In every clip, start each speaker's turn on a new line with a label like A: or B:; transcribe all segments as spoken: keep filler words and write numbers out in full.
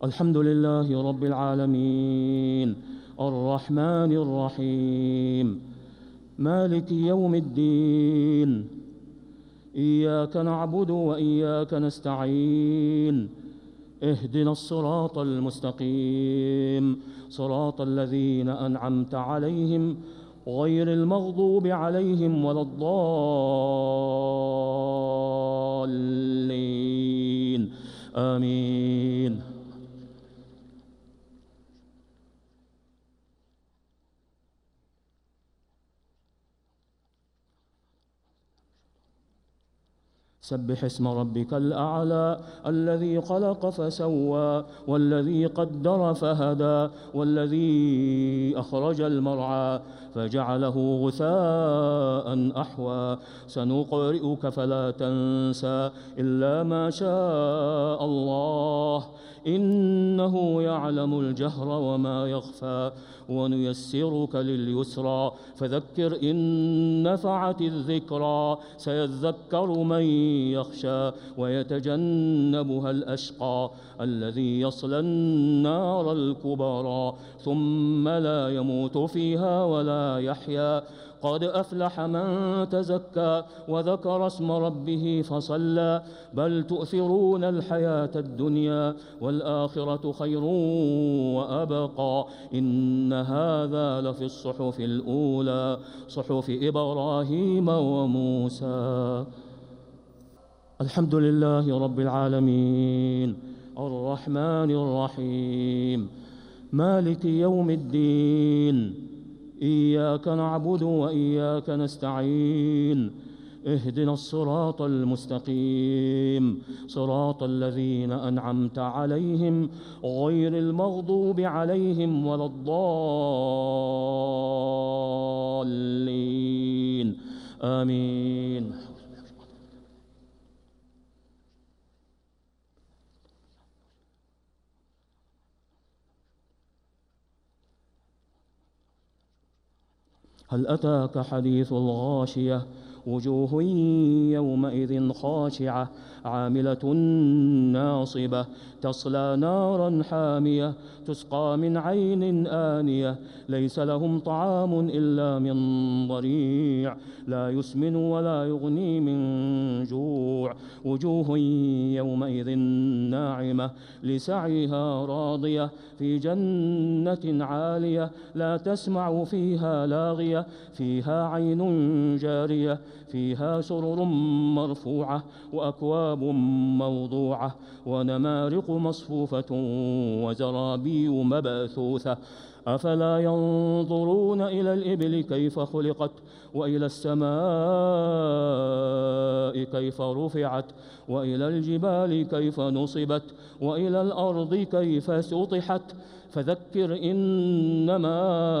A: الحمد لله رب العالمين الرحمن الرحيم مالك يوم الدين إياك نعبد وإياك نستعين اهدنا الصراط المستقيم صراط الذين أنعمت عليهم غير المغضوب عليهم ولا الضالين آمين. سبح اسم ربك الأعلى الذي خلق فسوى والذي قدر فهدى والذي أخرج المرعى فجعله غثاء أحوى سنقرئك فلا تنسى إلا ما شاء الله إنه يعلم الجهر وما يخفى ونيسرك لليسرى فذكر إن نفعت الذكرى سيذكر من يخشى ويتجنبها الأشقى الذي يصلى النار الكبرى ثم لا يموت فيها ولا يحيا قد أفلح من تزكى وذكر اسم ربه فصلى بل تؤثرون الحياة الدنيا والآخرة خير وأبقى إن هذا لفي الصحف الأولى صحف إبراهيم وموسى. الحمد لله رب العالمين الرحمن الرحيم مالك يوم الدين إياك نعبد وإياك نستعين اهدنا الصراط المستقيم صراط الذين أنعمت عليهم غير المغضوب عليهم ولا الضالين آمين. هل أتاك حديث الغاشية وجوه يومئذ خاشعة عاملة ناصبة تصلى نارا حامية تسقى من عين آنية ليس لهم طعام إلا من ضريع لا يسمن ولا يغني من جوع وجوه يومئذ ناعمة لسعيها راضية في جنة عالية لا تسمع فيها لاغية فيها عين جارية فيها سرر مرفوعة وأكواب موضوعة ونمارق مصفوفة وزرابي مبثوثة أفلا ينظرون إلى الإبل كيف خلقت وإلى السماء كيف رفعت وإلى الجبال كيف نصبت وإلى الأرض كيف سطحت فذكر إنما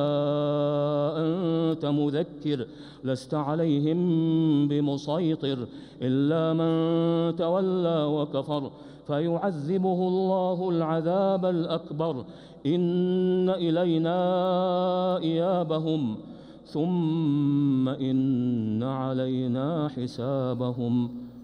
A: أنت مذكر لست عليهم بمسيطر إلا من تولى وكفر فيعذبه الله العذاب الأكبر إن إلينا إيابهم ثم إن علينا حسابهم.